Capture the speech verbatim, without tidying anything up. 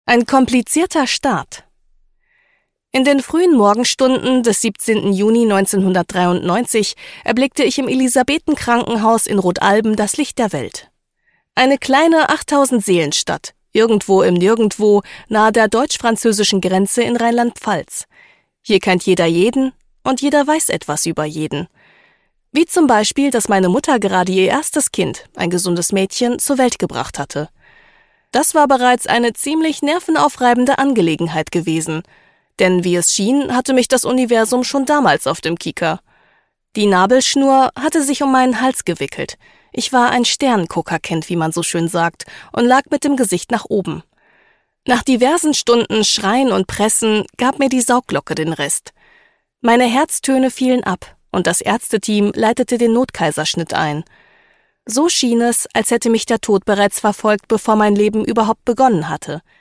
Ein komplizierter Start. In den frühen Morgenstunden des siebzehnten Juni neunzehnhundertdreiundneunzig erblickte ich im Elisabethen-Krankenhaus in Rodalben das Licht der Welt. Eine kleine achttausend-Seelen-Stadt, irgendwo im Nirgendwo, nahe der deutsch-französischen Grenze in Rheinland-Pfalz. Hier kennt jeder jeden und jeder weiß etwas über jeden. Wie zum Beispiel, dass meine Mutter gerade ihr erstes Kind, ein gesundes Mädchen, zur Welt gebracht hatte. Das war bereits eine ziemlich nervenaufreibende Angelegenheit gewesen, denn wie es schien, hatte mich das Universum schon damals auf dem Kieker. Die Nabelschnur hatte sich um meinen Hals gewickelt. Ich war ein Sternenguckerkind, wie man so schön sagt, und lag mit dem Gesicht nach oben. Nach diversen Stunden Schreien und Pressen gab mir die Saugglocke den Rest. Meine Herztöne fielen ab und das Ärzteteam leitete den Notkaiserschnitt ein. So schien es, als hätte mich der Tod bereits verfolgt, bevor mein Leben überhaupt begonnen hatte.